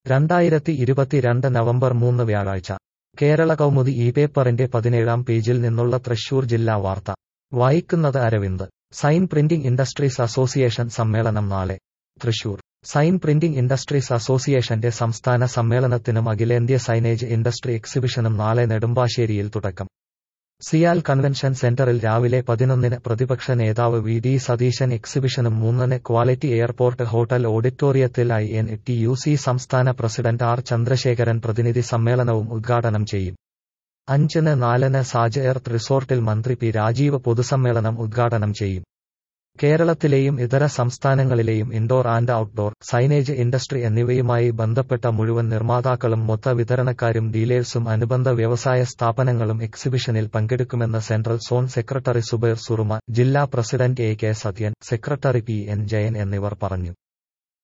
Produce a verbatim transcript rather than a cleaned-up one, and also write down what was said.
രണ്ടായിരത്തി ഇരുപത്തിരണ്ട് നവംബർ മൂന്ന് വ്യാഴാഴ്ച കേരള കൗമുദി ഈ പേപ്പറിന്റെ പതിനേഴാം പേജിൽ നിന്നുള്ള തൃശൂർ ജില്ലാ വാർത്ത വായിക്കുന്നത് Aravind. Sign printing industries association സമ്മേളനം നാളെ. തൃശൂർ. സൈൻ പ്രിന്റിംഗ് ഇൻഡസ്ട്രീസ് അസോസിയേഷന്റെ സംസ്ഥാന സമ്മേളനത്തിനും അഖിലേന്ത്യാ സൈനേജ് ഇൻഡസ്ട്രി എക്സിബിഷനും നാളെ നെടുമ്പാശ്ശേരിയിൽ തുടക്കം. സിയാൽ കൺവെൻഷൻ സെന്ററിൽ രാവിലെ പതിനൊന്നിന് പ്രതിപക്ഷ നേതാവ് വി ഡി സതീശൻ എക്സിബിഷനും മൂന്നിന് ക്വാളിറ്റി എയർപോർട്ട് ഹോട്ടൽ ഓഡിറ്റോറിയത്തിൽ I N T U C സംസ്ഥാന പ്രസിഡന്റ് ആർ ചന്ദ്രശേഖരൻ പ്രതിനിധി സമ്മേളനവും ഉദ്ഘാടനം ചെയ്യും. അഞ്ചിന് നാലിന് സാജ് എർത്ത് റിസോർട്ടിൽ മന്ത്രി പി രാജീവ് പൊതുസമ്മേളനം ഉദ്ഘാടനം ചെയ്യും. കേരളത്തിലെയും ഇതര സംസ്ഥാനങ്ങളിലെയും indoor and outdoor signage industry എന്നിവയുമായി ബന്ധപ്പെട്ട മുഴുവൻ നിർമ്മാതാക്കളും മൊത്ത വിതരണക്കാരും ഡീലേഴ്സും അനുബന്ധ വ്യവസായ സ്ഥാപനങ്ങളും എക്സിബിഷനിൽ പങ്കെടുക്കുമെന്ന് central zone secretary Subair Suruma, ജില്ലാ president A K Sathyan, secretary P N Jayan എന്നിവർ പറഞ്ഞു.